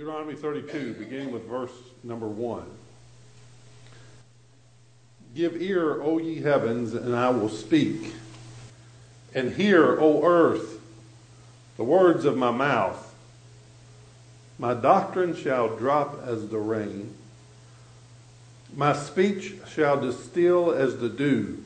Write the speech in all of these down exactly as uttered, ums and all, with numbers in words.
Deuteronomy thirty-two, beginning with verse number one. Give ear, O ye heavens, and I will speak. And hear, O earth, the words of my mouth. My doctrine shall drop as the rain. My speech shall distill as the dew.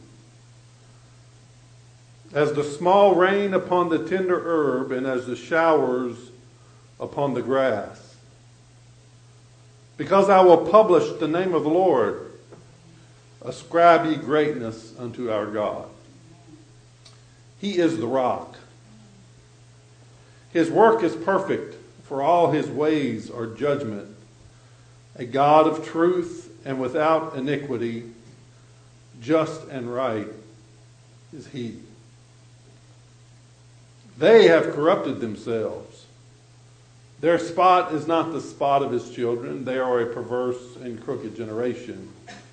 As the small rain upon the tender herb, and as the showers upon the grass. Because I will publish the name of the Lord. Ascribe ye greatness unto our God. He is the rock. His work is perfect, for all his ways are judgment. A God of truth and without iniquity, just and right is he. They have corrupted themselves. Their spot is not the spot of his children. They are a perverse and crooked generation.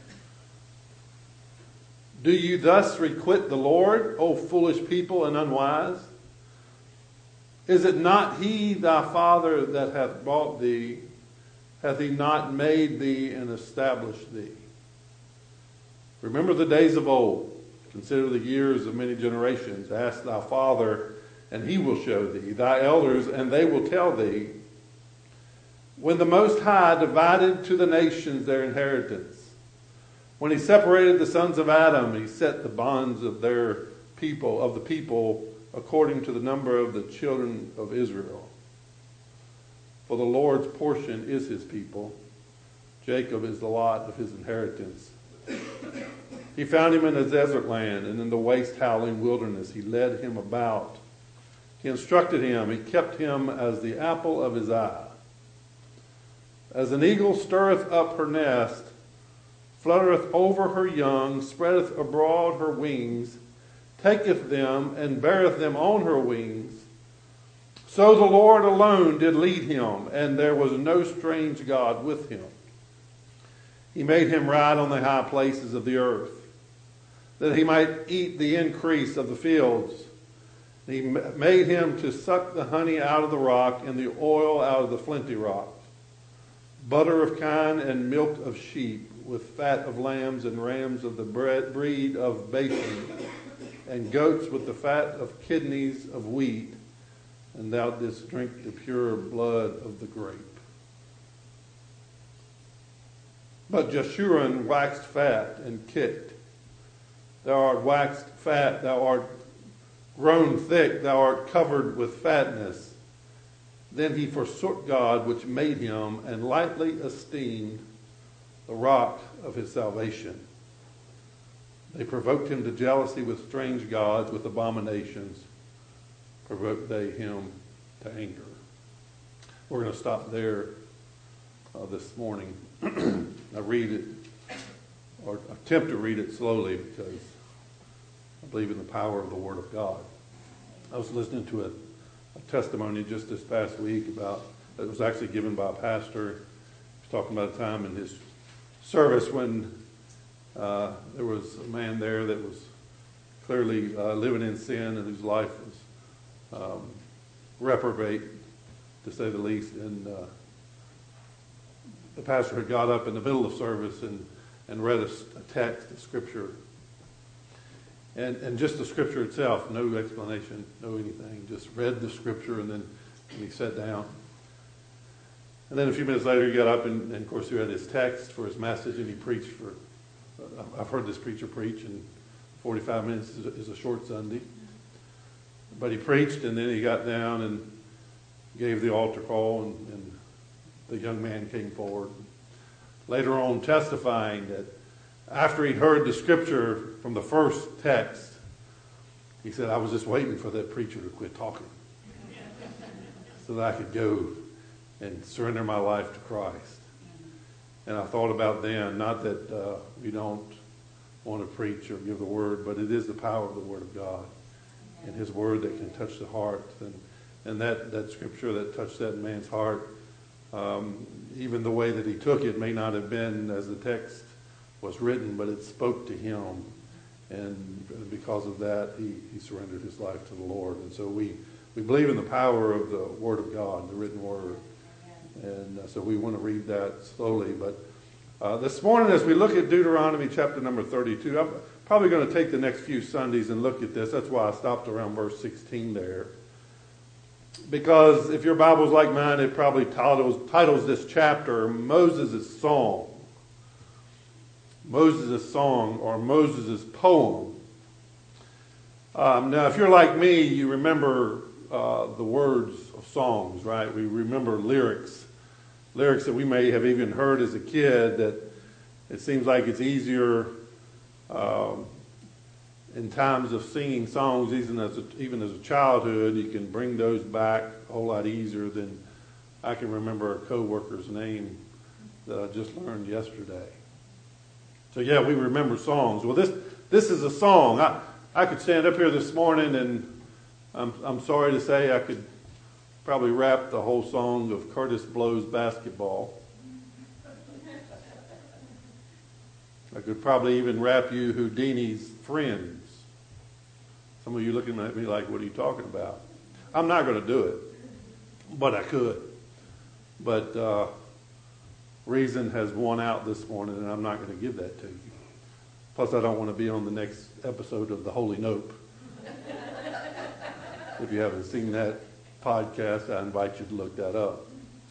Do you thus requite the Lord, O foolish people and unwise? Is it not he, thy father, that hath brought thee? Hath he not made thee and established thee? Remember the days of old. Consider the years of many generations. Ask thy father, and he will show thee. Thy elders, and they will tell thee. When the Most High divided to the nations their inheritance, when he separated the sons of Adam, he set the bonds of their people, of the people, according to the number of the children of Israel. For the Lord's portion is his people. Jacob is the lot of his inheritance. He found him in a desert land, and in the waste howling wilderness he led him about. He instructed him, he kept him as the apple of his eye. As an eagle stirreth up her nest, fluttereth over her young, spreadeth abroad her wings, taketh them, and beareth them on her wings. So the Lord alone did lead him, and there was no strange God with him. He made him ride on the high places of the earth, that he might eat the increase of the fields. He made him to suck the honey out of the rock, and the oil out of the flinty rock. Butter of kine and milk of sheep, with fat of lambs and rams of the breed of Bashan, and goats with the fat of kidneys of wheat, and thou didst drink the pure blood of the grape. But Jeshurun waxed fat and kicked. Thou art waxed fat, thou art grown thick, thou art covered with fatness. Then he forsook God which made him, and lightly esteemed the rock of his salvation. They provoked him to jealousy with strange gods, with abominations provoked they him to anger. We're going to stop there uh, this morning. I read it, or attempt to read it slowly, because I believe in the power of the Word of God. I was listening to a, a testimony just this past week about, it was actually given by a pastor. He was talking about a time in his service when uh, there was a man there that was clearly uh, living in sin, and whose life was um, reprobate, to say the least. And uh, the pastor had got up in the middle of service and, and read a, a text, a scripture. And, and just the scripture itself, no explanation, no anything, just read the scripture, and then and he sat down. And then a few minutes later he got up, and, and of course he read his text for his message, and he preached for, uh, I've heard this preacher preach, and forty-five minutes is a, is a short Sunday. But he preached, and then he got down and gave the altar call, and, and the young man came forward. Later on, testifying that after he'd heard the scripture from the first text, he said, I was just waiting for that preacher to quit talking so that I could go and surrender my life to Christ. And I thought about then, not that uh, we don't want to preach or give the word, but it is the power of the Word of God and His Word that can touch the heart. And, and that, that scripture that touched that man's heart, um, even the way that he took it may not have been as the text was written, but it spoke to him. And because of that, he, he surrendered his life to the Lord. And so we, we believe in the power of the Word of God, the written Word. And uh, so we want to read that slowly. But uh, this morning, as we look at Deuteronomy chapter number thirty-two, I'm probably going to take the next few Sundays and look at this. That's why I stopped around verse sixteen there. Because if your Bible's like mine, it probably titles, titles this chapter Moses' Song. Moses' Song or Moses' Poem. Um, now, if you're like me, you remember uh, the words of songs, right? We remember lyrics. Lyrics that we may have even heard as a kid that it seems like it's easier um, in times of singing songs, even as a, even as a childhood, you can bring those back a whole lot easier than I can remember a co-worker's name that I just learned yesterday. So yeah, we remember songs. Well, this this is a song. I, I could stand up here this morning and I'm, I'm sorry to say I could probably rap the whole song of Curtis Blow's Basketball. I could probably even rap you Houdini's Friends. Some of you looking at me like, what are you talking about? I'm not going to do it, but I could. But uh, reason has won out this morning, and I'm not going to give that to you. Plus, I don't want to be on the next episode of The Holy Nope. If you haven't seen that podcast, I invite you to look that up.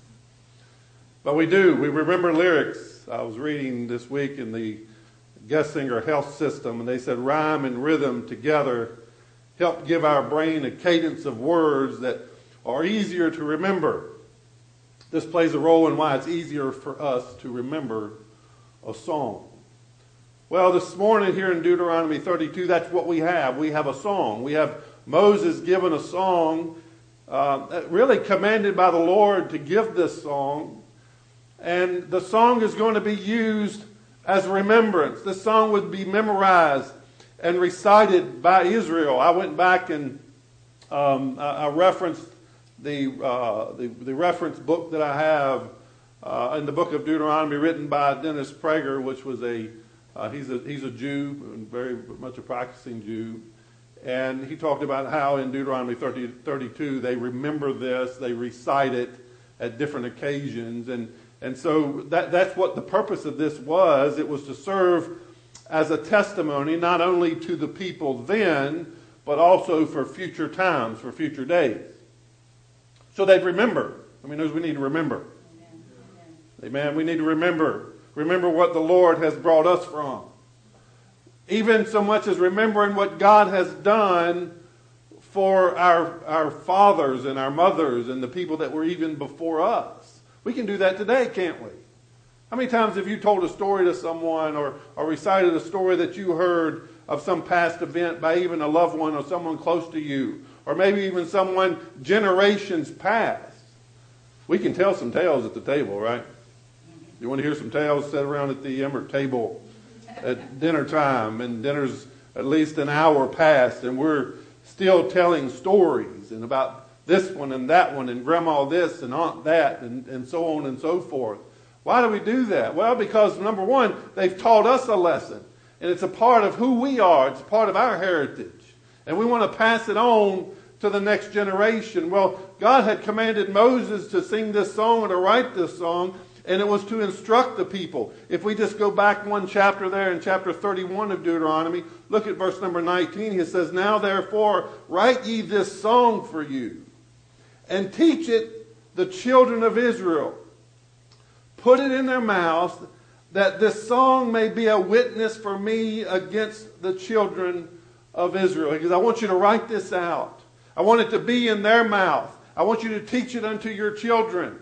But we do. We remember lyrics. I was reading this week in the Gessinger Health System, and they said rhyme and rhythm together help give our brain a cadence of words that are easier to remember. This plays a role in why it's easier for us to remember a song. Well, this morning here in Deuteronomy thirty-two, that's what we have. We have a song. We have Moses given a song, uh, really commanded by the Lord to give this song. And the song is going to be used as remembrance. This song would be memorized and recited by Israel. I went back and um, I, I referenced the, uh, the the reference book that I have uh, in the book of Deuteronomy, written by Dennis Prager, which was a uh, he's a he's a Jew, and very much a practicing Jew, and he talked about how in Deuteronomy thirty, thirty-two they remember this, they recite it at different occasions, and and so that that's what the purpose of this was. It was to serve as a testimony, not only to the people then, but also for future times, for future days. So they'd remember. I mean, those we need to remember. Amen. Amen. We need to remember. Remember what the Lord has brought us from. Even so much as remembering what God has done for our, our fathers and our mothers and the people that were even before us. We can do that today, can't we? How many times have you told a story to someone or, or recited a story that you heard of some past event by even a loved one or someone close to you, or maybe even someone generations past? We can tell some tales at the table, right? You want to hear some tales? Sit around at the Emmert table at dinner time, and dinner's at least an hour past, and we're still telling stories and about this one and that one and grandma this and aunt that and, and so on and so forth. Why do we do that? Well, because number one, they've taught us a lesson, and it's a part of who we are. It's a part of our heritage, and we want to pass it on to the next generation. Well, God had commanded Moses to sing this song and to write this song, and it was to instruct the people. If we just go back one chapter there in chapter thirty-one of Deuteronomy, look at verse number nineteen. He says, "Now therefore write ye this song for you, and teach it the children of Israel. Put it in their mouths, that this song may be a witness for me against the children of Israel." Because I want you to write this out. I want it to be in their mouth. I want you to teach it unto your children.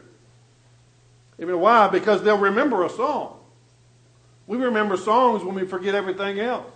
Even why? Because they'll remember a song. We remember songs when we forget everything else.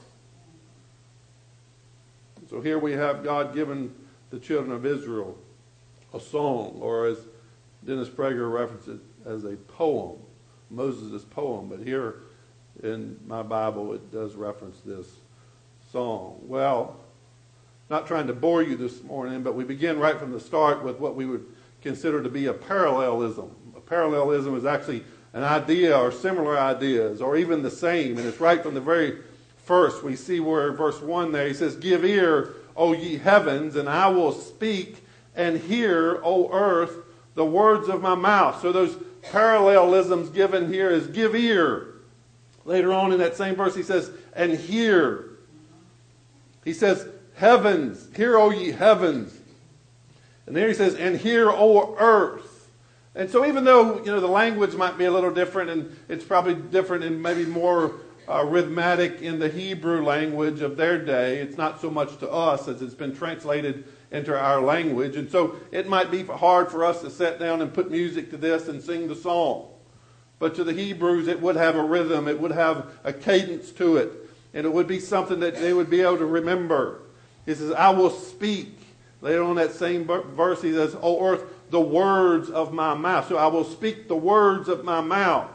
So here we have God giving the children of Israel a song, or as Dennis Prager referenced it, as a poem, Moses' poem. But here in my Bible it does reference this song. Well, not trying to bore you this morning, but we begin right from the start with what we would consider to be a parallelism. A parallelism is actually an idea or similar ideas, or even the same. And it's right from the very first. We see where verse one there, he says, "Give ear, O ye heavens, and I will speak, and hear, O earth, the words of my mouth. So those parallelisms given here is give ear. Later on in that same verse he says, and hear. He says, heavens, hear, O ye heavens. And there he says, and hear, O earth. And so even though, you know, the language might be a little different, and it's probably different and maybe more uh, rhythmic in the Hebrew language of their day, it's not so much to us as it's been translated into our language. And so it might be hard for us to sit down and put music to this and sing the song. But to the Hebrews, it would have a rhythm, it would have a cadence to it, and it would be something that they would be able to remember. He says, I will speak. Later on that same verse, he says, O earth, the words of my mouth. So I will speak the words of my mouth.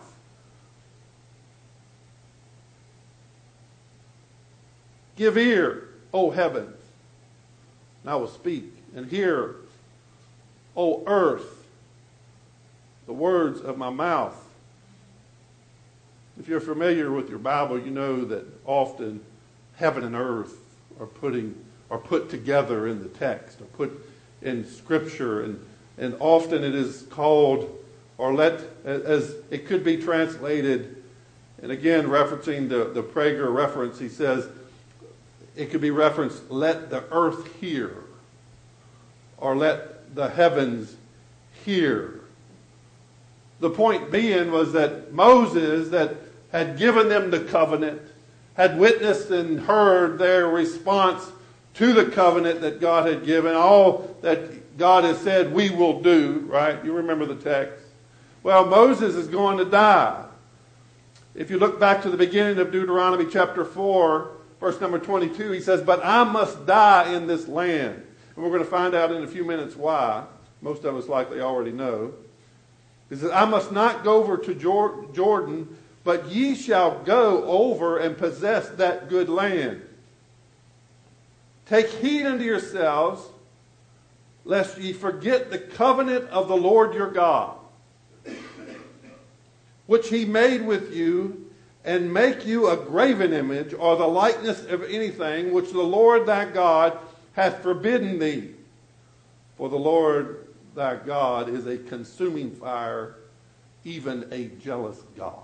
Give ear, O heavens, and I will speak. And hear, O earth, the words of my mouth. If you're familiar with your Bible, you know that often heaven and earth are putting are put together in the text, or put in Scripture, and and often it is called, or let as it could be translated, and again referencing the, the Prager reference, he says it could be referenced, let the earth hear, or let the heavens hear. The point being was that Moses, that had given them the covenant, had witnessed and heard their response to the covenant that God had given, all that God has said we will do, right? You remember the text. Well, Moses is going to die. If you look back to the beginning of Deuteronomy chapter four, verse number twenty-two, he says, but I must die in this land. And we're going to find out in a few minutes why. Most of us likely already know. He says, I must not go over to Jordan, but ye shall go over and possess that good land. Take heed unto yourselves, lest ye forget the covenant of the Lord your God, which he made with you, and make you a graven image, or the likeness of anything which the Lord thy God hath forbidden thee. For the Lord thy God is a consuming fire, even a jealous God.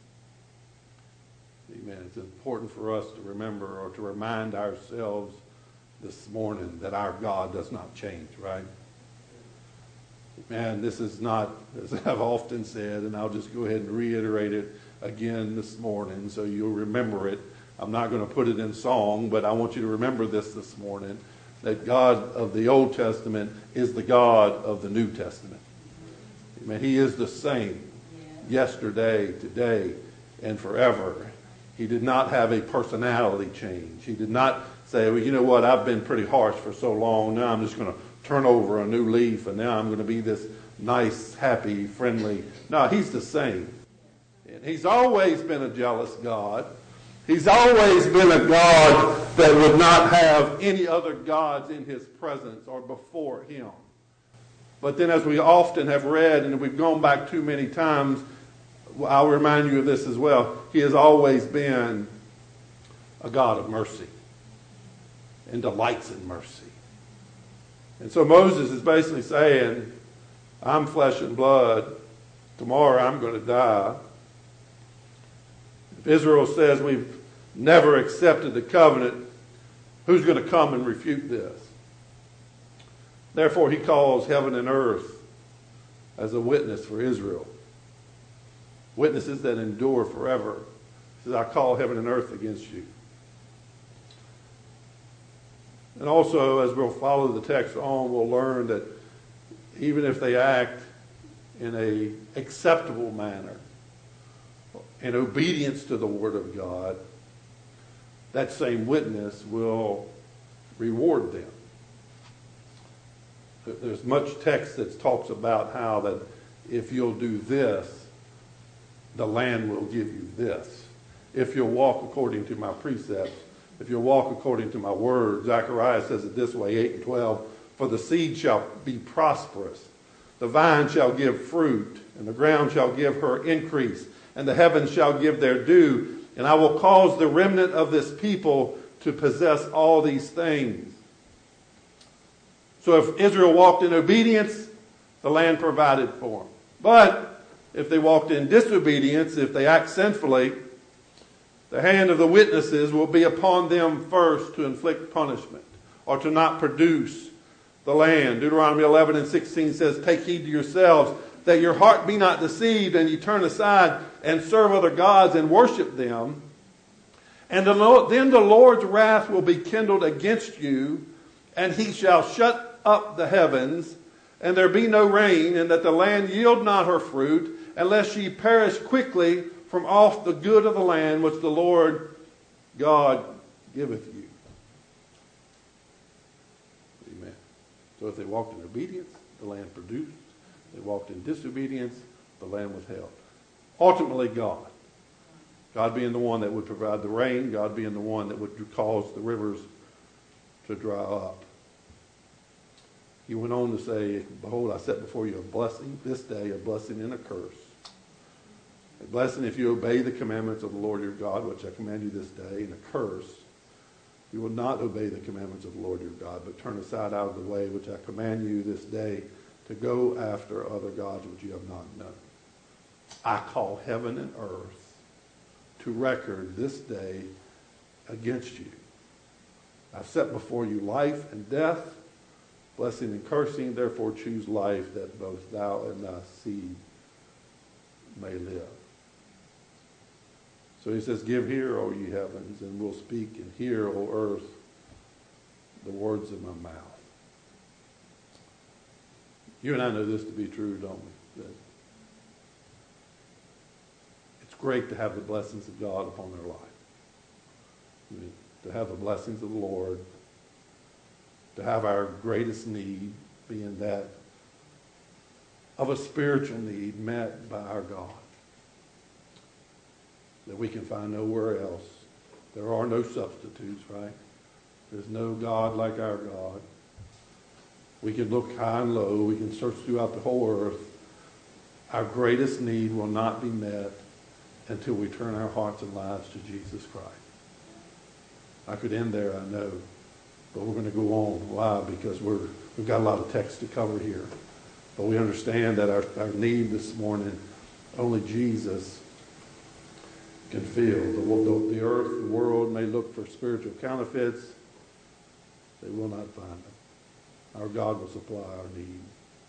Amen. It's important for us to remember, or to remind ourselves this morning, that our God does not change, right? Man, this is not, as I've often said, and I'll just go ahead and reiterate it again this morning so you'll remember it. I'm not going to put it in song, but I want you to remember this this morning, that God of the Old Testament is the God of the New Testament. Amen. He is the same yesterday, today, and forever. He did not have a personality change. He did not say, well, you know what, I've been pretty harsh for so long, now I'm just going to turn over a new leaf, and now I'm going to be this nice, happy, friendly. No, he's the same. And he's always been a jealous God. He's always been a God that would not have any other gods in his presence or before him. But then, as we often have read, and we've gone back too many times, I'll remind you of this as well. He has always been a God of mercy and delights in mercy. And so Moses is basically saying, I'm flesh and blood. Tomorrow I'm going to die. If Israel says we've never accepted the covenant, who's going to come and refute this? Therefore he calls heaven and earth as a witness for Israel. Witnesses that endure forever. He says, I call heaven and earth against you. And also, as we'll follow the text on, we'll learn that even if they act in an acceptable manner, in obedience to the Word of God, that same witness will reward them. There's much text that talks about how that if you'll do this, the land will give you this. If you'll walk according to my precepts, if you'll walk according to my word. Zechariah says it this way, eight and twelve, for the seed shall be prosperous, the vine shall give fruit, and the ground shall give her increase, and the heavens shall give their due, and I will cause the remnant of this people to possess all these things. So if Israel walked in obedience, the land provided for them. But if they walked in disobedience, if they act sinfully, the hand of the witnesses will be upon them first to inflict punishment or to not produce the land. Deuteronomy eleven and sixteen says, take heed to yourselves that your heart be not deceived, and ye turn aside and serve other gods and worship them. And the Lord, then the Lord's wrath will be kindled against you, and he shall shut up the heavens, and there be no rain, and that the land yield not her fruit, unless ye perish quickly from off the good of the land which the Lord God giveth you. Amen. So if they walked in obedience, the land produced. If they walked in disobedience, the land was held. Ultimately, God. God being the one that would provide the rain, God being the one that would cause the rivers to dry up. He went on to say, behold, I set before you a blessing this day, a blessing and a curse. A blessing if you obey the commandments of the Lord your God, which I command you this day, and a curse if you will not obey the commandments of the Lord your God, but turn aside out of the way which I command you this day to go after other gods which you have not known. I call heaven and earth to record this day against you. I've set before you life and death, blessing and cursing. Therefore choose life, that both thou and thy seed may live. So he says, give ear, O ye heavens, and we'll speak, and hear, O earth, the words of my mouth. You and I know this to be true, don't we? That it's great to have the blessings of God upon our life. I mean, to have the blessings of the Lord, to have our greatest need being that of a spiritual need met by our God that we can find nowhere else. There are no substitutes, right? There's no God like our God. We can look high and low. We can search throughout the whole earth. Our greatest need will not be met until we turn our hearts and lives to Jesus Christ. I could end there, I know, but we're going to go on. Why? Because we're, we've got a lot of text to cover here. But we understand that our, our need this morning, only Jesus can fill. The, the, the earth, the world may look for spiritual counterfeits. They will not find them. Our God will supply our need.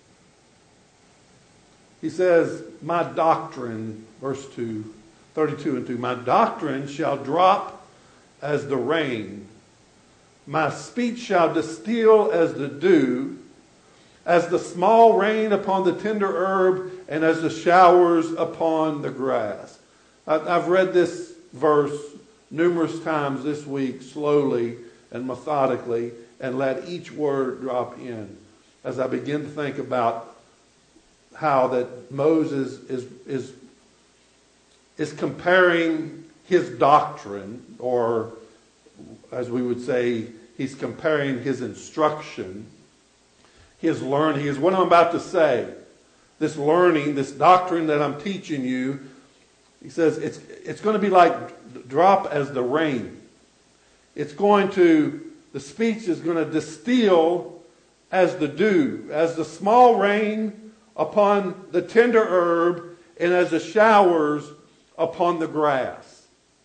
He says, my doctrine, verse two, thirty-two and two, my doctrine shall drop as the rain. My speech shall distill as the dew, as the small rain upon the tender herb, and as the showers upon the grass. I've read this verse numerous times this week, slowly and methodically, and let each word drop in as I begin to think about how that Moses is, is, is comparing his doctrine, or as we would say, he's comparing his instruction, his learning. Is what I'm about to say. This learning, this doctrine that I'm teaching you, he says it's, it's going to be like drop as the rain. It's going to, the speech is going to distill as the dew, as the small rain upon the tender herb, and as the showers upon the grass.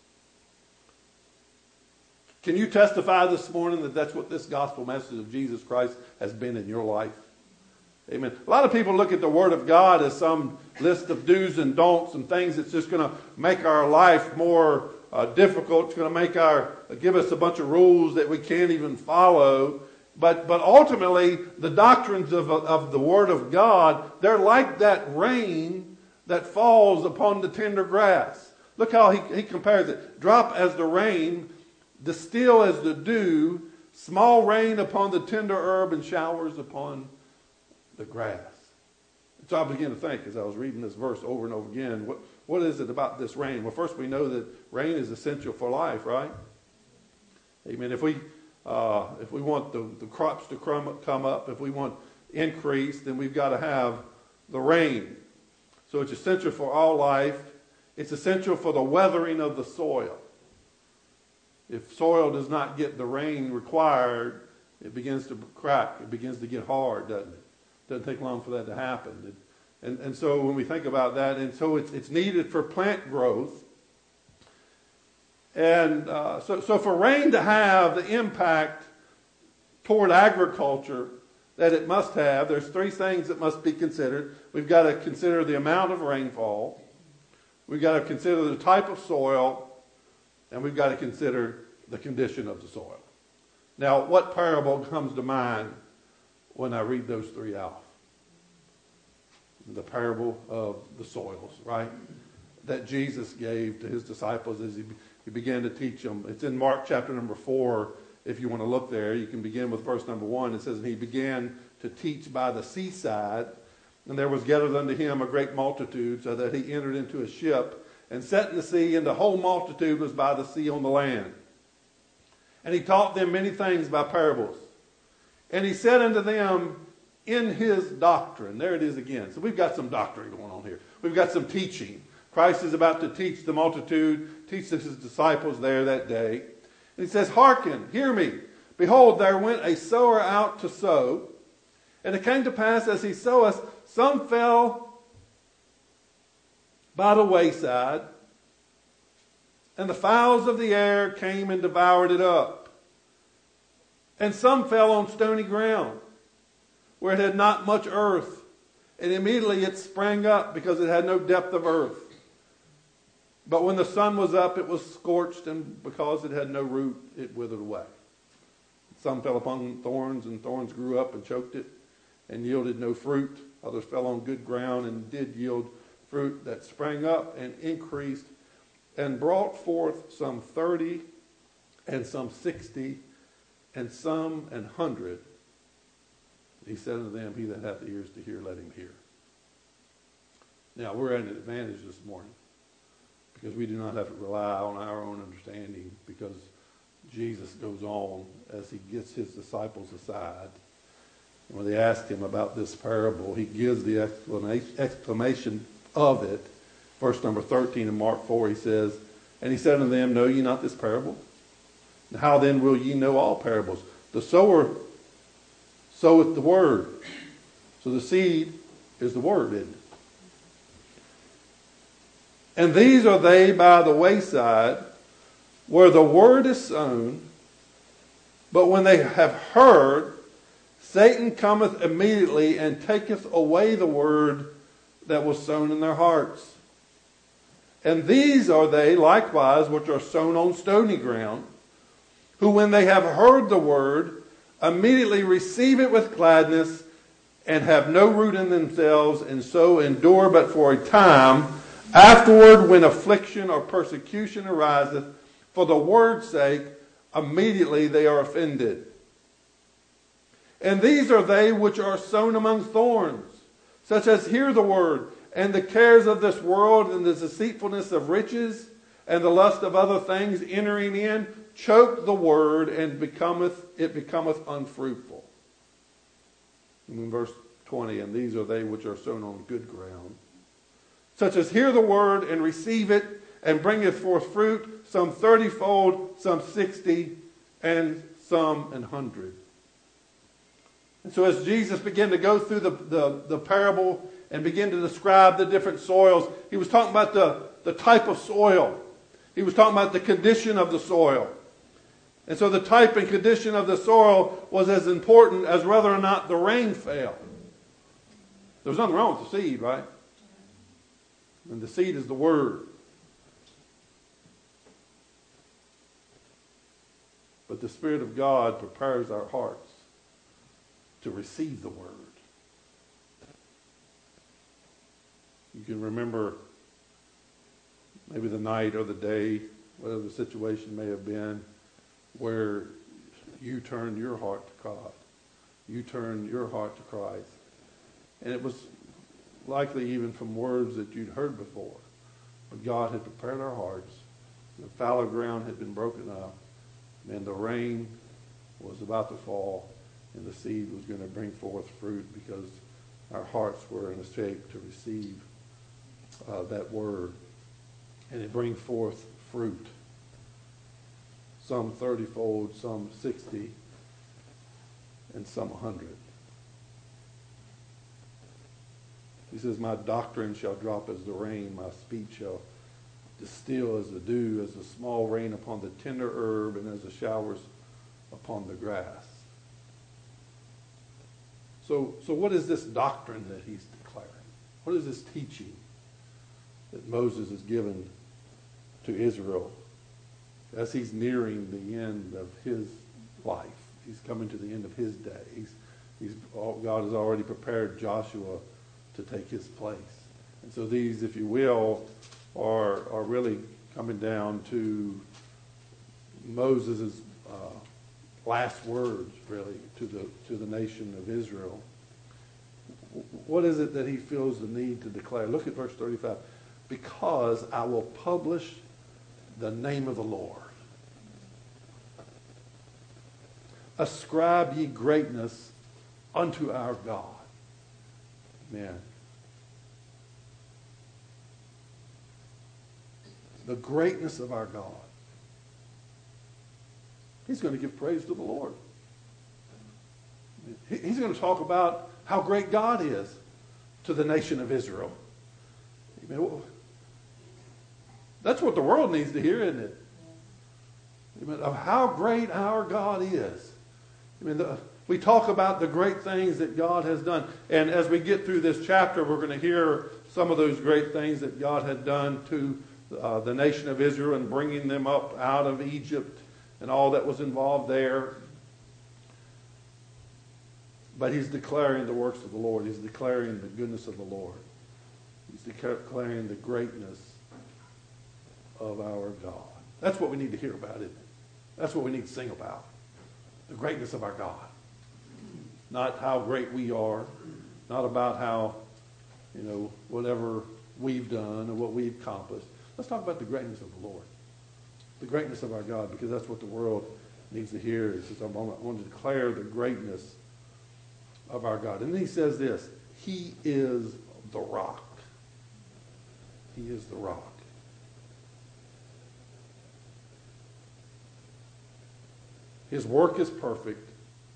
Can you testify this morning that that's what this gospel message of Jesus Christ has been in your life? Amen. A lot of people look at the Word of God as some list of do's and don'ts and things that's just going to make our life more uh, difficult. It's going to make our give us a bunch of rules that we can't even follow. But but ultimately, the doctrines of of the Word of God, they're like that rain that falls upon the tender grass. Look how he, he compares it. Drop as the rain, distill as the dew, small rain upon the tender herb, and showers upon the grass. So I began to think as I was reading this verse over and over again, what, what is it about this rain? Well, first we know that rain is essential for life, right? Amen. If we uh, if we want the, the crops to come, come up, if we want increase, then we've got to have the rain. So it's essential for all life. It's essential for the weathering of the soil. If soil does not get the rain required, it begins to crack. It begins to get hard, doesn't it? Doesn't take long for that to happen. It, and, and so when we think about that, and so it's, it's needed for plant growth. And uh, so, so for rain to have the impact toward agriculture that it must have, there's three things that must be considered. We've got to consider the amount of rainfall. We've got to consider the type of soil. And we've got to consider the condition of the soil. Now, what parable comes to mind when I read those three out? The parable of the soils, right? That Jesus gave to his disciples as he, he began to teach them. It's in Mark chapter number four. If you want to look there, you can begin with verse number one. It says, and he began to teach by the seaside, and there was gathered unto him a great multitude, so that he entered into a ship and sat in the sea, and the whole multitude was by the sea on the land. And he taught them many things by parables. And he said unto them in his doctrine, there it is again. So we've got some doctrine going on here. We've got some teaching. Christ is about to teach the multitude, teach his disciples there that day. And he says, hearken, hear me. Behold, there went a sower out to sow. And it came to pass as he soweth, some fell by the wayside, and the fowls of the air came and devoured it up. And some fell on stony ground, where it had not much earth, and immediately it sprang up, because it had no depth of earth. But when the sun was up, it was scorched, and because it had no root, it withered away. Some fell upon thorns, and thorns grew up and choked it, and yielded no fruit. Others fell on good ground, and did yield fruit that sprang up and increased, and brought forth some thirty, and some sixty, and some an hundred. He said unto them, he that hath ears to hear, let him hear. Now, we're at an advantage this morning, because we do not have to rely on our own understanding, because Jesus goes on as he gets his disciples aside. And when they ask him about this parable, he gives the explanation of it. Verse number thirteen in Mark four, he says, and he said unto them, know ye not this parable? And how then will ye know all parables? The sower soweth the word. So the seed is the word, isn't it? And these are they by the wayside, where the word is sown. But when they have heard, Satan cometh immediately and taketh away the word that was sown in their hearts. And these are they likewise which are sown on stony ground, who when they have heard the word, immediately receive it with gladness, and have no root in themselves, and so endure but for a time. Afterward, when affliction or persecution ariseth for the word's sake, immediately they are offended. And these are they which are sown among thorns, such as hear the word, and the cares of this world, and the deceitfulness of riches, and the lust of other things entering in, choke the word, and becometh it becometh unfruitful. And in verse twenty, and these are they which are sown on good ground, such as hear the word, and receive it, and bringeth forth fruit, some thirtyfold, some sixty, and some an hundred. And so as Jesus began to go through the, the, the parable and begin to describe the different soils, he was talking about the, the type of soil. He was talking about the condition of the soil. And so the type and condition of the soil was as important as whether or not the rain fell. There's nothing wrong with the seed, right? And the seed is the word. But the Spirit of God prepares our hearts to receive the word. You can remember maybe the night or the day, whatever the situation may have been, where you turned your heart to God. You turned your heart to Christ. And it was likely even from words that you'd heard before. But God had prepared our hearts. The fallow ground had been broken up. And the rain was about to fall. And the seed was going to bring forth fruit, because our hearts were in a shape to receive uh, that word. And it brings forth fruit. Some thirty-fold, some sixty, and some a hundred. He says, my doctrine shall drop as the rain, my speech shall distill as the dew, as the small rain upon the tender herb, and as the showers upon the grass. So, so what is this doctrine that he's declaring? What is this teaching that Moses has given to Israel as he's nearing the end of his life? He's coming to the end of his day. He's, he's, God has already prepared Joshua to take his place. And so these, if you will, are, are really coming down to Moses' uh, last words, really, to the, to the nation of Israel. What is it that he feels the need to declare? Look at verse thirty-five. Because I will publish the name of the Lord. Ascribe ye greatness unto our God. Man. The greatness of our God. He's going to give praise to the Lord. He's going to talk about how great God is to the nation of Israel. That's what the world needs to hear, isn't it? Of how great our God is. I mean, the, we talk about the great things that God has done. And as we get through this chapter, we're going to hear some of those great things that God had done to uh, the nation of Israel and bringing them up out of Egypt and all that was involved there. But he's declaring the works of the Lord. He's declaring the goodness of the Lord. He's declaring the greatness of our God. That's what we need to hear about, isn't it? That's what we need to sing about. The greatness of our God. Not how great we are. Not about how, you know, whatever we've done or what we've accomplished. Let's talk about the greatness of the Lord. The greatness of our God, because that's what the world needs to hear. He says, I want to declare the greatness of our God. And then he says this, he is the rock. He is the rock. His work is perfect,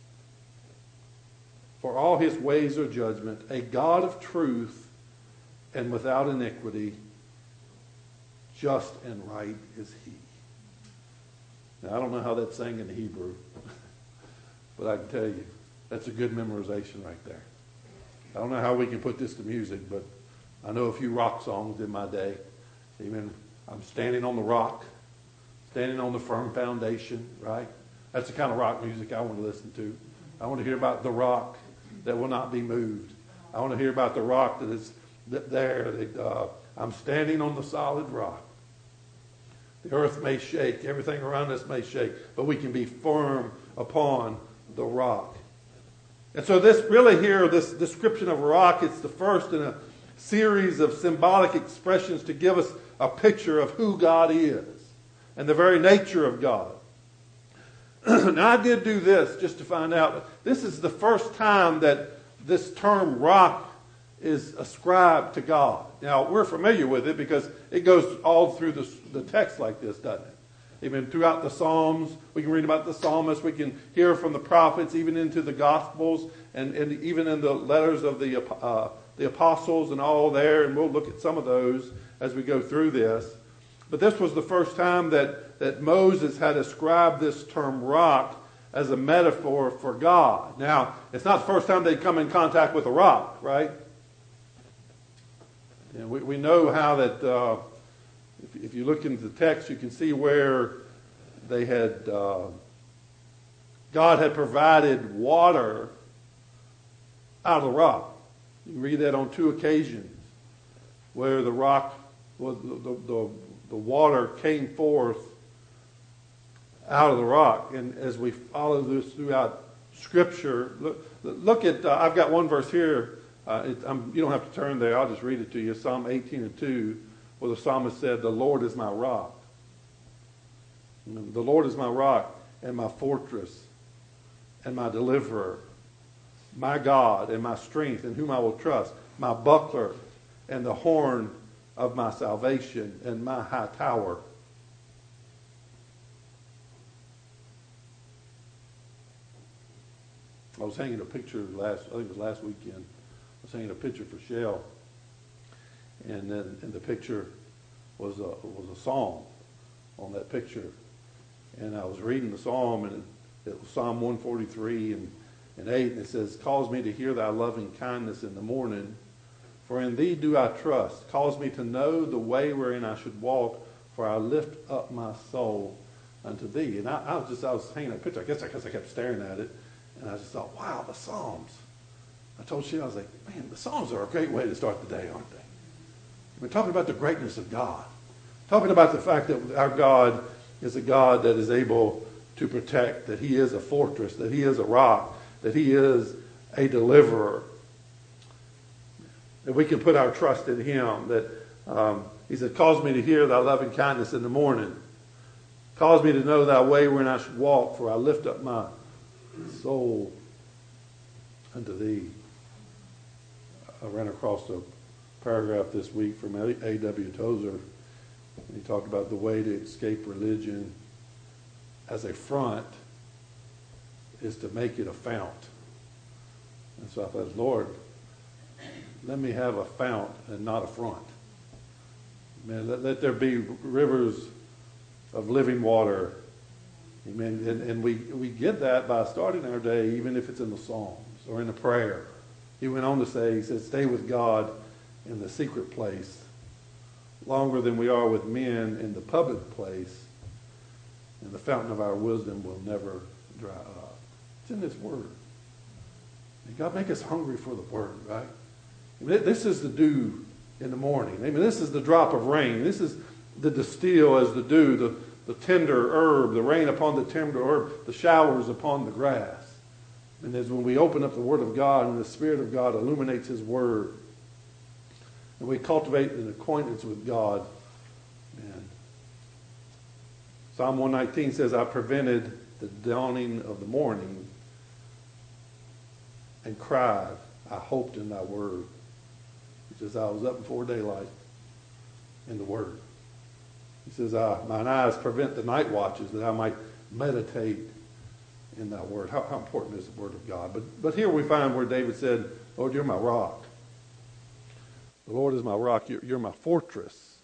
for all his ways are judgment, a God of truth and without iniquity, just and right is he. Now, I don't know how that's sang in Hebrew, but I can tell you, that's a good memorization right there. I don't know how we can put this to music, but I know a few rock songs in my day. Even I'm standing on the rock, standing on the firm foundation, right? That's the kind of rock music I want to listen to. I want to hear about the rock that will not be moved. I want to hear about the rock that is there. That, uh, I'm standing on the solid rock. The earth may shake, everything around us may shake, but we can be firm upon the rock. And so this really here, this description of a rock, it's the first in a series of symbolic expressions to give us a picture of who God is and the very nature of God. Now, I did do this just to find out. This is the first time that this term rock is ascribed to God. Now, we're familiar with it because it goes all through the, the text like this, doesn't it? Even throughout the Psalms, we can read about the psalmists, we can hear from the prophets, even into the Gospels, and, and even in the letters of the, uh, the apostles and all there, and we'll look at some of those as we go through this. But this was the first time that, that Moses had ascribed this term rock as a metaphor for God. Now, it's not the first time they'd come in contact with a rock, right? And we, we know how that... Uh, If, if you look into the text, you can see where they had, uh, God had provided water out of the rock. You can read that on two occasions, where the rock was, the, the, the water came forth out of the rock. And as we follow this throughout Scripture, look, look at, uh, I've got one verse here. Uh, it, I'm, you don't have to turn there. I'll just read it to you. Psalm eighteen and two. Where the psalmist said, the Lord is my rock. The Lord is my rock and my fortress and my deliverer, my God and my strength in whom I will trust, my buckler and the horn of my salvation and my high tower. I was hanging a picture last, I think it was last weekend. I was hanging a picture for Shell And then and the picture was a was a psalm on that picture. And I was reading the psalm, and it, it was Psalm one forty-three and, and eight, and it says, "Cause me to hear thy loving kindness in the morning, for in thee do I trust. Cause me to know the way wherein I should walk, for I lift up my soul unto thee." And I, I was just, I was hanging that picture, I guess because I kept staring at it, and I just thought, wow, the Psalms. I told Sheila, I was like, man, the Psalms are a great way to start the day, aren't they? We're talking about the greatness of God. Talking about the fact that our God is a God that is able to protect, that He is a fortress, that He is a rock, that He is a deliverer. That we can put our trust in Him. That um, He said, "Cause me to hear thy loving kindness in the morning. Cause me to know thy way wherein I should walk, for I lift up my soul unto thee." I ran across a paragraph this week from A W Tozer. He talked about the way to escape religion as a front is to make it a fount. And so I thought, Lord, let me have a fount and not a front. Man, let, let there be rivers of living water. Amen. And, and we, we get that by starting our day, even if it's in the Psalms or in a prayer. He went on to say, he said, "Stay with God in the secret place longer than we are with men in the public place, and the fountain of our wisdom will never dry up." It's in this Word. And God make us hungry for the Word, right? I mean, this is the dew in the morning. I mean, this is the drop of rain. This is the distill as the dew, the, the tender herb, the rain upon the tender herb, the showers upon the grass. And as when we open up the Word of God and the Spirit of God illuminates His Word, and we cultivate an acquaintance with God, man. Psalm one nineteen says, "I prevented the dawning of the morning and cried, I hoped in thy word." He says, I was up before daylight in the Word. He says, I, mine eyes prevent the night watches that I might meditate in thy word. How, how important is the Word of God? But, but here we find where David said, Lord, you're my rock. The Lord is my rock. You're, you're my fortress.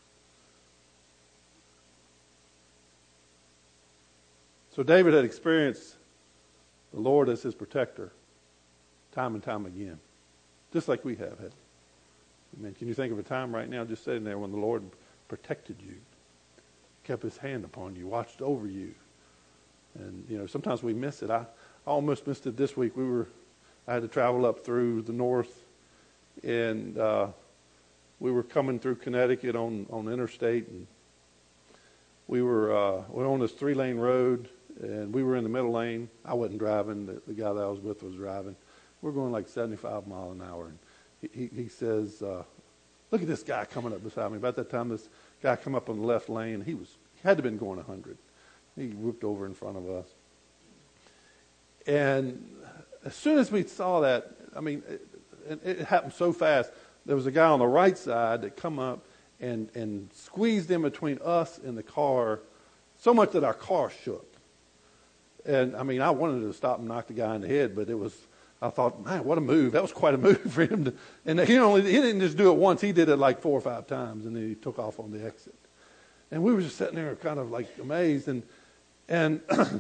So David had experienced the Lord as his protector time and time again. Just like we have had. Amen. Can you think of a time right now just sitting there when the Lord protected you, kept His hand upon you, watched over you? And, you know, sometimes we miss it. I, I almost missed it this week. We were, I had to travel up through the north, and uh, we were coming through Connecticut on, on interstate, and we were, uh, we were on this three-lane road, and we were in the middle lane. I wasn't driving. The, the guy that I was with was driving. We're going like seventy-five mile an hour, and he, he, he says, uh, look at this guy coming up beside me. About that time, this guy come up on the left lane. He was he had to have been going one hundred. He whooped over in front of us. And as soon as we saw that, I mean, it, it happened so fast. There was a guy on the right side that come up and, and squeezed in between us and the car so much that our car shook. And, I mean, I wanted to stop and knock the guy in the head, but it was, I thought, man, what a move. That was quite a move for him to, and he only, he didn't just do it once. He did it like four or five times, and then he took off on the exit. And we were just sitting there kind of like amazed. And And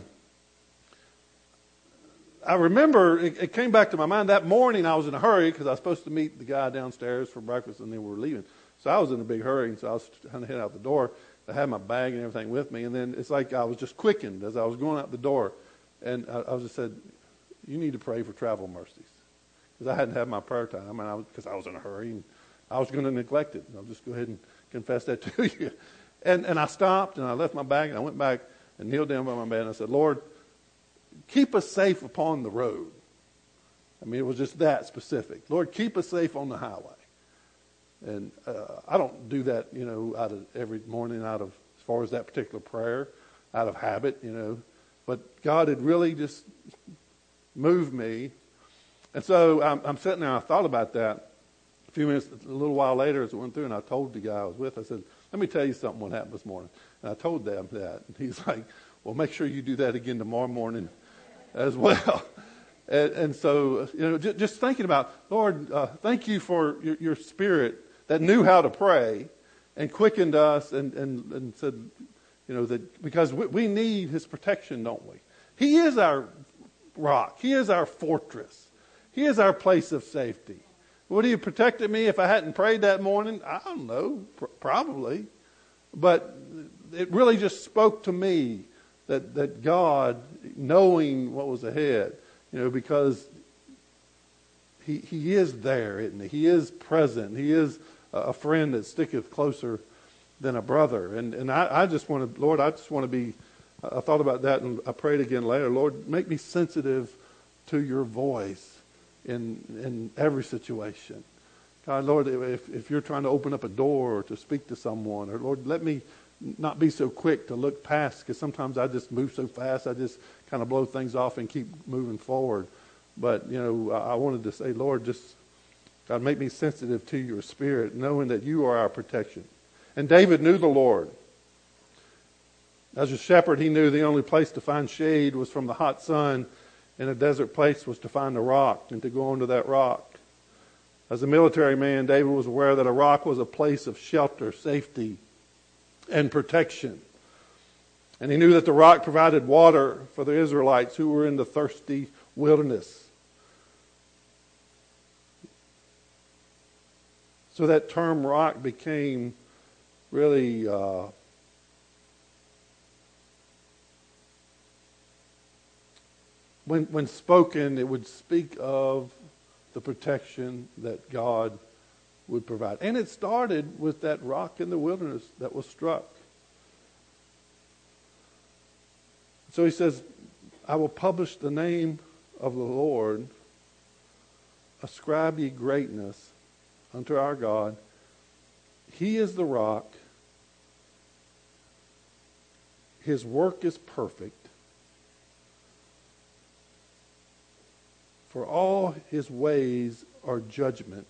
I remember it, it came back to my mind that morning. I was in a hurry because I was supposed to meet the guy downstairs for breakfast, and then we were leaving. So I was in a big hurry, and so I was trying to head out the door. I had my bag and everything with me, and then it's like I was just quickened as I was going out the door. And I, I was just said, you need to pray for travel mercies. Because I hadn't had my prayer time, and I was, because I was in a hurry, and I was going to neglect it. I'll just go ahead and confess that to you. And, and I stopped, and I left my bag, and I went back and kneeled down by my bed, and I said, Lord, keep us safe upon the road. I mean, it was just that specific. Lord, keep us safe on the highway. And uh, I don't do that, you know, out of every morning out of, as far as that particular prayer, out of habit, you know. But God had really just moved me. And so I'm, I'm sitting there, and I thought about that. A few minutes, a little while later, as it went through, and I told the guy I was with, I said, let me tell you something what happened this morning. And I told them that. And he's like, well, make sure you do that again tomorrow morning as well. and, and so, you know, just, just thinking about, Lord, uh, thank you for your, your Spirit that knew how to pray and quickened us and, and, and said, you know, that because we, we need his protection, don't we? He is our rock. He is our fortress. He is our place of safety. Would he have protected me if I hadn't prayed that morning? I don't know, pr- probably. But it really just spoke to me that, that God, knowing what was ahead, you know, because he, he is there, isn't he? He is present. He is a friend that sticketh closer than a brother. And, and I, I just want to, Lord, I just want to be, I thought about that and I prayed again later. Lord, make me sensitive to your voice in in every situation. God, Lord, if, if you're trying to open up a door or to speak to someone, or Lord, let me not be so quick to look past, because sometimes I just move so fast, I just kind of blow things off and keep moving forward. But, you know, I wanted to say, Lord, just, God, make me sensitive to your spirit, knowing that you are our protection. And David knew the Lord. As a shepherd, he knew the only place to find shade was from the hot sun, and a desert place was to find a rock and to go onto that rock. As a military man, David was aware that a rock was a place of shelter, safety, and protection. And he knew that the rock provided water for the Israelites who were in the thirsty wilderness. So that term rock became really uh, when when spoken, it would speak of the protection that God would provide. And it started with that rock in the wilderness that was struck. So he says, I will publish the name of the Lord, ascribe ye greatness unto our God. He is the rock. His work is perfect. For all his ways are judgment.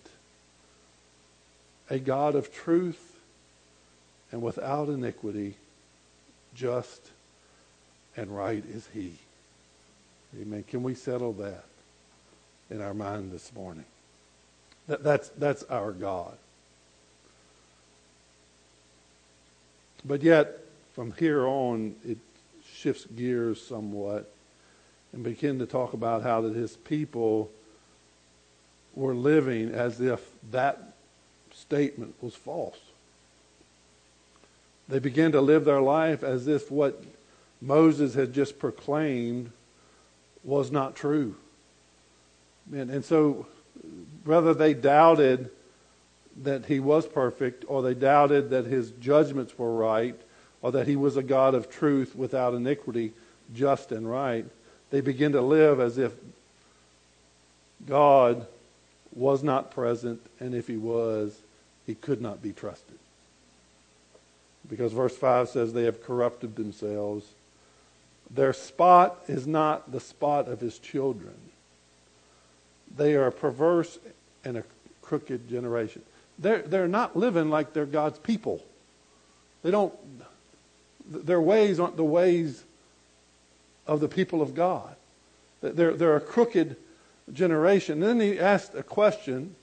A God of truth and without iniquity, just and right is he. Amen. Can we settle that in our mind this morning? That, that's, that's our God. But yet, from here on, it shifts gears somewhat and begin to talk about how that his people were living as if that statement was false. They began to live their life as if what Moses had just proclaimed was not true. And, and so, whether they doubted that he was perfect, or they doubted that his judgments were right, or that he was a God of truth without iniquity, just and right, they begin to live as if God was not present, and if he was, he could not be trusted. Because verse five says they have corrupted themselves. Their spot is not the spot of his children. They are a perverse and a crooked generation. They're, they're not living like they're God's people. They don't, their ways aren't the ways of the people of God. They're, they're a crooked generation. And then he asked a question.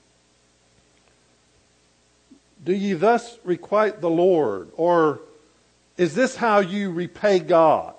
Do ye thus requite the Lord? Or is this how you repay God?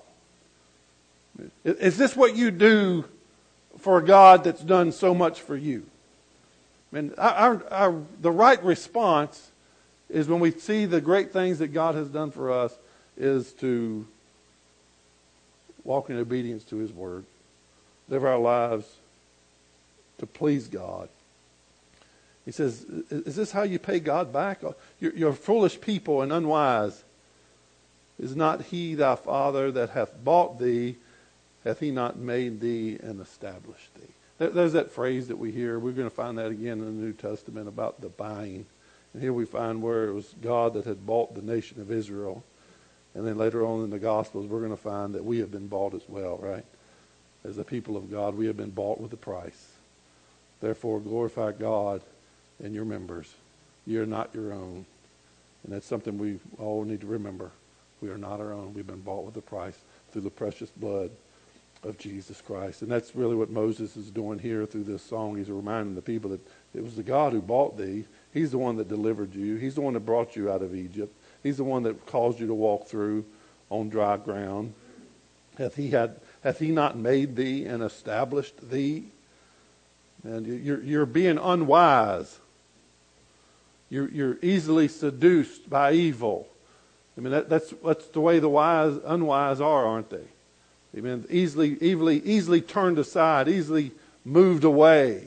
Is this what you do for a God that's done so much for you? I mean, our, our, the right response is, when we see the great things that God has done for us, is to walk in obedience to his word. Live our lives to please God. He says, is this how you pay God back? You're, you're foolish people and unwise. Is not he thy father that hath bought thee? Hath he not made thee and established thee? There, there's that phrase that we hear. We're going to find that again in the New Testament about the buying. And here we find where it was God that had bought the nation of Israel. And then later on in the Gospels, we're going to find that we have been bought as well, right? As the people of God, we have been bought with a price. Therefore, glorify God and your members. You're not your own. And that's something we all need to remember. We are not our own. We've been bought with a price through the precious blood of Jesus Christ. And that's really what Moses is doing here through this song. He's reminding the people that it was the God who bought thee. He's the one that delivered you. He's the one that brought you out of Egypt. He's the one that caused you to walk through on dry ground. Hath he had, hath he not made thee and established thee? And you're, you're being unwise. You're, you're easily seduced by evil. I mean, that, that's, that's the way the wise, unwise are, aren't they? Amen. Easily, easily, easily turned aside, easily moved away.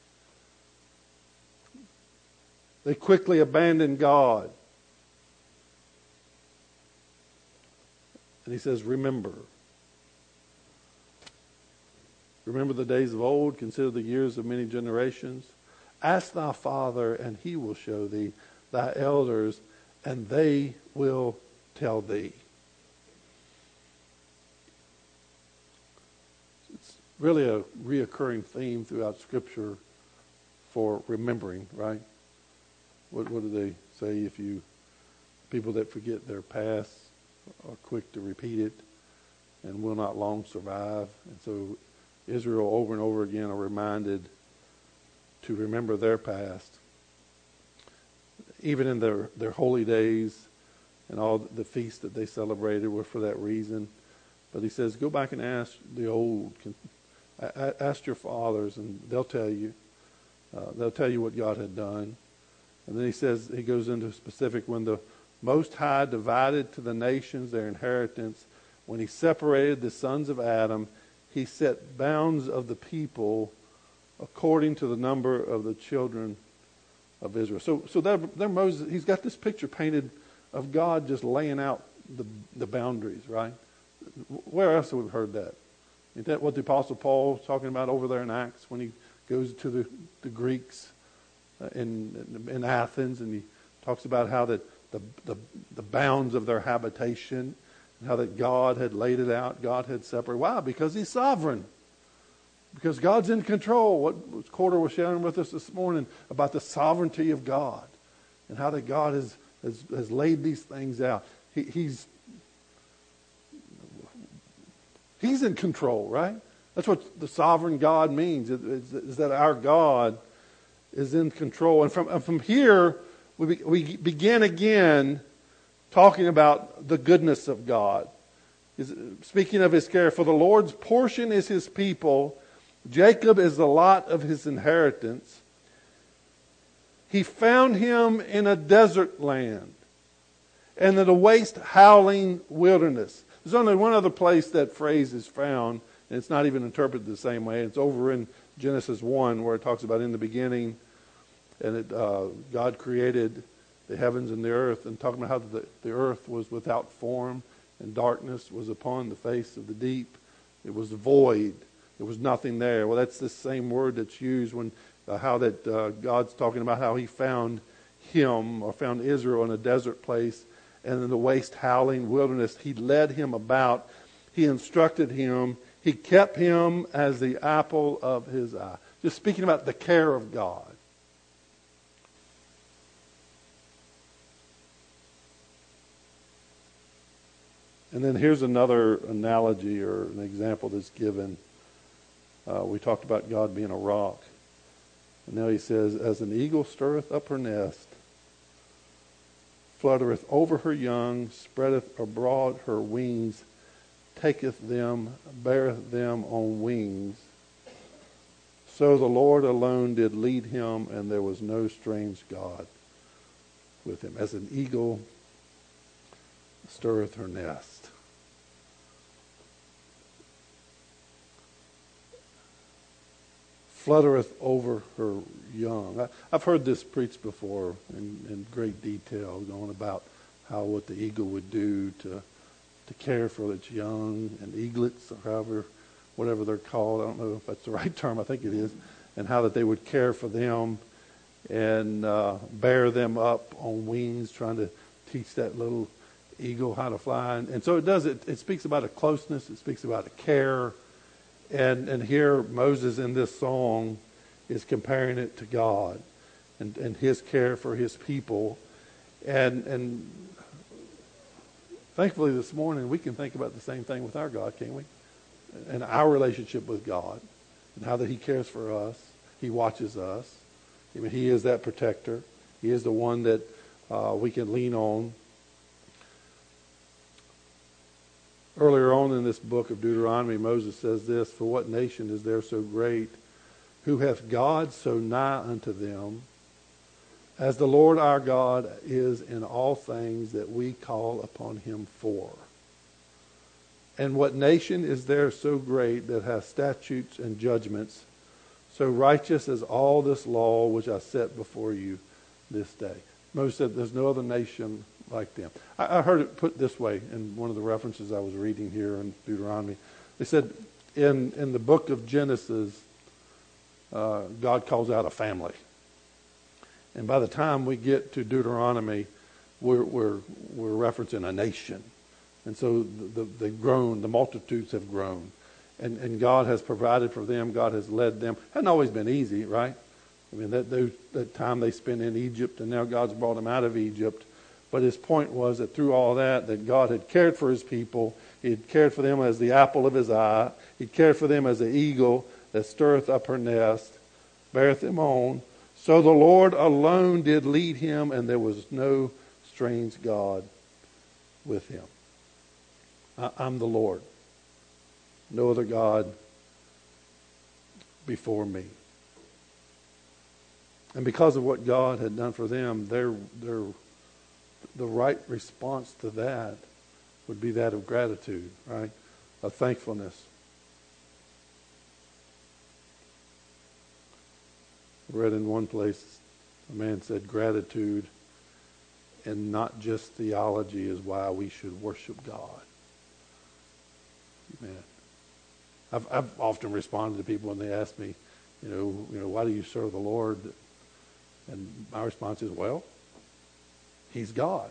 They quickly abandon God. And he says, remember. Remember the days of old, consider the years of many generations. Ask thy father, and he will show thee, thy elders, and they will tell thee. It's really a reoccurring theme throughout Scripture for remembering, right? What, what do they say? If you, people that forget their past are quick to repeat it and will not long survive. And so Israel over and over again are reminded to remember their past. Even in their, their holy days and all the feasts that they celebrated were for that reason. But he says, go back and ask the old. Ask your fathers and they'll tell you. Uh, they'll tell you what God had done. And then he says, he goes into specific, when the Most High divided to the nations their inheritance, when he separated the sons of Adam, he set bounds of the people according to the number of the children of Israel. So, so there, there Moses, he's got this picture painted of God just laying out the, the boundaries, right? Where else have we heard that? Isn't that what the Apostle Paul is talking about over there in Acts when he goes to the, the Greeks in, in Athens, and he talks about how that the, the, the bounds of their habitation, and how that God had laid it out, God had separated. Why? Because he's sovereign. Because God's in control. What Corder was sharing with us this morning about the sovereignty of God and how that God has, has, has laid these things out. He, he's, he's in control, right? That's what the sovereign God means, is, is that our God is in control. And from, and from here, we, be, we begin again talking about the goodness of God. He's, speaking of his care, for the Lord's portion is his people, Jacob is the lot of his inheritance. He found him in a desert land and in a waste howling wilderness. There's only one other place that phrase is found, and it's not even interpreted the same way. It's over in Genesis one, where it talks about in the beginning, and it, uh, God created the heavens and the earth, and talking about how the, the earth was without form and darkness was upon the face of the deep. It was void. There was nothing there. Well, that's the same word that's used when uh, how that uh, God's talking about how he found him or found Israel in a desert place and in the waste howling wilderness. He led him about. He instructed him. He kept him as the apple of his eye. Just speaking about the care of God. And then here's another analogy or an example that's given. Uh, we talked about God being a rock. And now he says, as an eagle stirreth up her nest, fluttereth over her young, spreadeth abroad her wings, taketh them, beareth them on wings. So the Lord alone did lead him, and there was no strange God with him. As an eagle stirreth her nest. Fluttereth over her young. I, I've heard this preached before in, in great detail, going about how what the eagle would do to to care for its young and eaglets, or however, whatever they're called. I don't know if that's the right term. I think it is. And how that they would care for them and uh, bear them up on wings, trying to teach that little eagle how to fly. And, and so it does. It, it speaks about a closeness. It speaks about a care. And and here Moses in this song is comparing it to God and, and his care for his people. And and thankfully this morning we can think about the same thing with our God, can't we? And our relationship with God and how that he cares for us. He watches us. I mean, he is that protector. He is the one that uh, we can lean on. Earlier on in this book of Deuteronomy, Moses says this, "For what nation is there so great, who hath God so nigh unto them, as the Lord our God is in all things that we call upon him for? And what nation is there so great that hath statutes and judgments, so righteous as all this law which I set before you this day?" Moses said there's no other nation like them. I, I heard it put this way in one of the references I was reading here in Deuteronomy. They said in, in the book of Genesis, uh, God calls out a family. And by the time we get to Deuteronomy, we're, we're, we're referencing a nation. And so the, the, they've grown, the multitudes have grown. And, and God has provided for them. God has led them. It hasn't always been easy, right? I mean, that, those, that time they spent in Egypt, and now God's brought them out of Egypt. But his point was that through all that, that God had cared for his people. He had cared for them as the apple of his eye. He cared for them as the eagle that stirreth up her nest, beareth them on. So the Lord alone did lead him, and there was no strange God with him. I, I'm the Lord. No other God before me. And because of what God had done for them, their, their, the right response to that would be that of gratitude, right? Of thankfulness. I read in one place, a man said, gratitude and not just theology is why we should worship God. Amen. I've, I've often responded to people when they ask me, you know, you know, why do you serve the Lord? And my response is, well, he's God.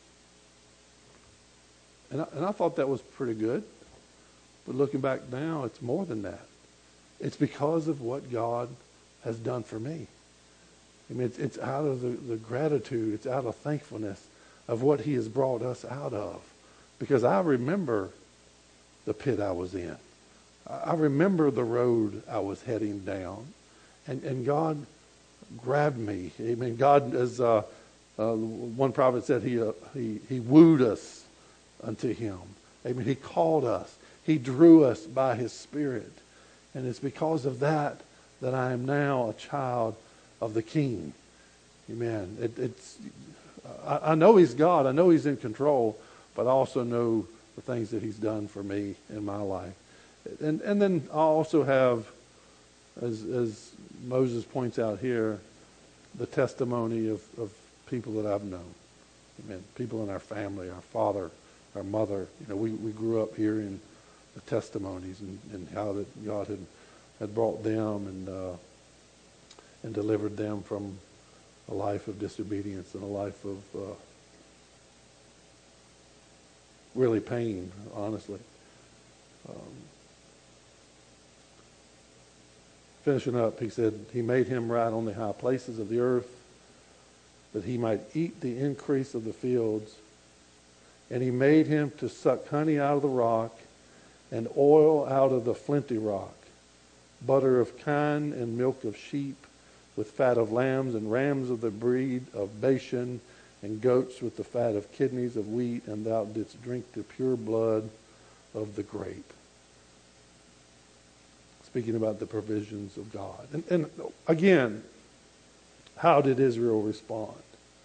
And I, and I thought that was pretty good. But looking back now, it's more than that. It's because of what God has done for me. I mean, it's, it's out of the, the gratitude, it's out of thankfulness of what he has brought us out of. Because I remember the pit I was in. I remember the road I was heading down. And, and God grabbed me. I mean, God, as uh, uh, one prophet said, he, uh, he, he wooed us unto him. I mean, he called us. He drew us by his Spirit. And it's because of that that I am now a child of the King. Amen. It, it's, I, I know he's God. I know he's in control. But I also know the things that he's done for me in my life. And, and then I also have, as, as Moses points out here, the testimony of, of people that I've known. Amen. People in our family, our father, our mother. You know, we, we grew up hearing the testimonies and, and how that God had, had brought them and uh, and delivered them from a life of disobedience and a life of uh, really pain, honestly. Um, finishing up, he said, he made him ride on the high places of the earth, that he might eat the increase of the fields. And he made him to suck honey out of the rock and oil out of the flinty rock, butter of kine and milk of sheep, with fat of lambs and rams of the breed of Bashan, and goats with the fat of kidneys of wheat, and thou didst drink the pure blood of the grape. Speaking about the provisions of God. And, and again, how did Israel respond?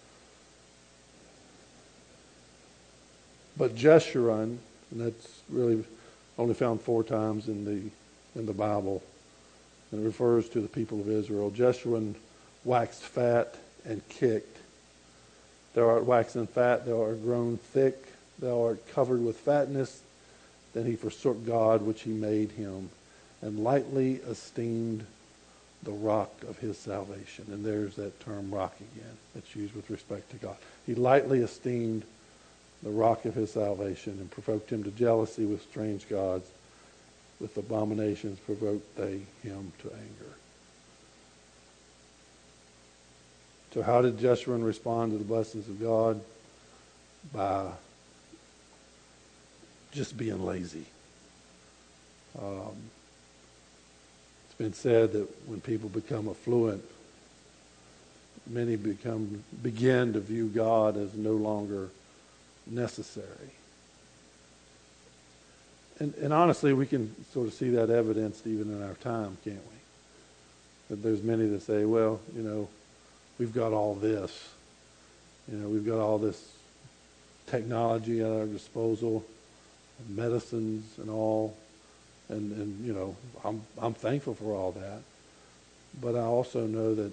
But Jeshurun, and that's really only found four times in the in the Bible, and it refers to the people of Israel. Jeshurun waxed fat and kicked. Thou art waxen fat, thou art grown thick, thou art covered with fatness. Then he forsook God which he made him, and lightly esteemed the rock of his salvation. And there's that term rock again that's used with respect to God. He lightly esteemed the rock of his salvation, and provoked him to jealousy with strange gods. With abominations provoked they him to anger. So how did Jeshurun respond to the blessings of God? By just being lazy. Um, it's been said that when people become affluent, many become begin to view God as no longer necessary. And, and honestly, we can sort of see that evidenced even in our time, can't we? That there's many that say, well, you know, we've got all this. You know, we've got all this technology at our disposal, medicines and all. And, and you know, I'm I'm thankful for all that. But I also know that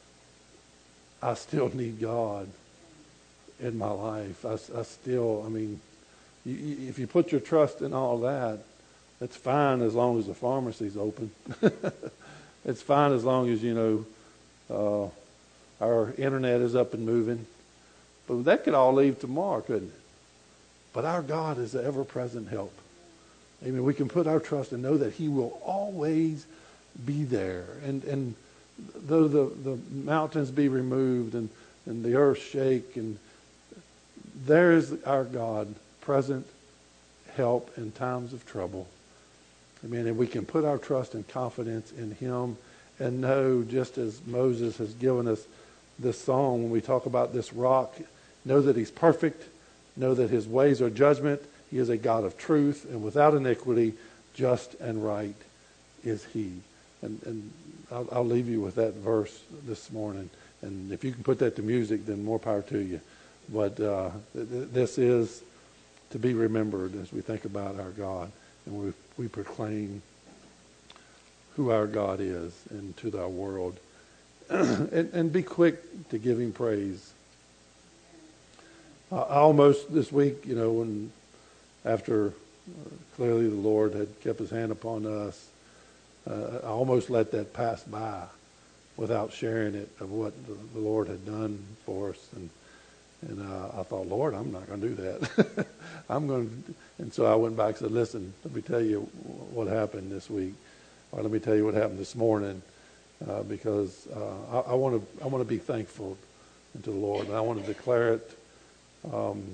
I still need God in my life. I, I still, I mean, you, you, if you put your trust in all that, it's fine as long as the pharmacy's open. It's fine as long as, you know, uh, our internet is up and moving. But that could all leave tomorrow, couldn't it? But our God is the ever-present help. Amen. We can put our trust and know that he will always be there. And and though the, the mountains be removed and, and the earth shake, and there is our God, present help in times of trouble. Amen. And we can put our trust and confidence in him and know, just as Moses has given us this song when we talk about this rock, know that he's perfect, know that his ways are judgment. He is a God of truth, and without iniquity, just and right is he. And, and I'll, I'll leave you with that verse this morning. And if you can put that to music, then more power to you. But uh, th- this is to be remembered as we think about our God. And we, we proclaim who our God is into our world. and, and be quick to give him praise. Uh, I almost this week, you know, when after uh, clearly the Lord had kept his hand upon us, uh, I almost let that pass by without sharing it of what the, the Lord had done for us. And and uh, I thought, Lord, I'm not going to do that. I'm going to, and so I went back and said, listen, let me tell you what happened this week, or let me tell you what happened this morning, uh, because uh, I want to I want to be thankful to the Lord, and I want to declare it. Um,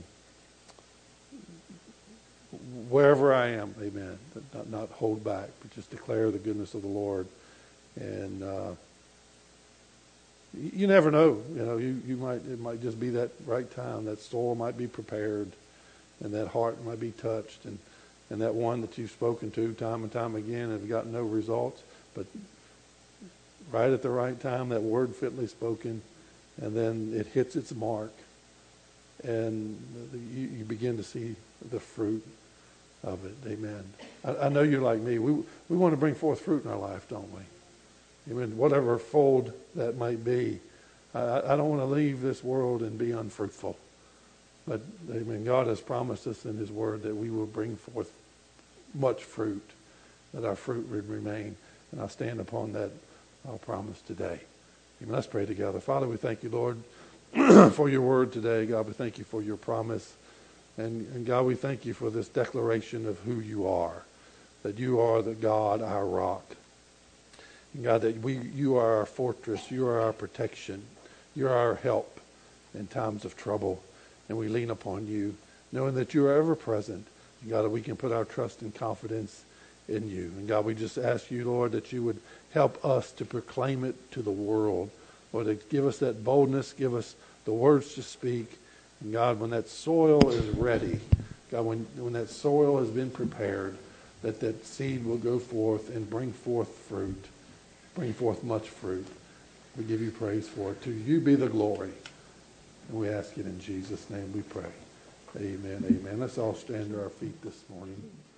Wherever I am, amen. Not, not hold back, but just declare the goodness of the Lord. And uh, you, you never know. You know, you, you might it might just be that right time. That soul might be prepared, and that heart might be touched, and, and that one that you've spoken to time and time again have gotten no results. But right at the right time, that word fitly spoken, and then it hits its mark, and you, you begin to see the fruit of it. Amen. I, I know you're like me. We we want to bring forth fruit in our life, don't we? Amen. Whatever fold that might be. I, I don't want to leave this world and be unfruitful. But, amen, God has promised us in his word that we will bring forth much fruit, that our fruit would remain. And I stand upon that uh, promise today. Amen. Let's pray together. Father, we thank you, Lord, for your word today. God, we thank you for your promise. And, and God, we thank you for this declaration of who you are, that you are the God, our rock. And God, that we, you are our fortress, you are our protection, you are our help in times of trouble. And we lean upon you, knowing that you are ever present. And God, that we can put our trust and confidence in you. And God, we just ask you, Lord, that you would help us to proclaim it to the world. Lord, to give us that boldness, give us the words to speak. And God, when that soil is ready, God, when, when that soil has been prepared, that that seed will go forth and bring forth fruit, bring forth much fruit. We give you praise for it. To you be the glory. And we ask it in Jesus' name we pray. Amen, amen. Let's all stand to our feet this morning.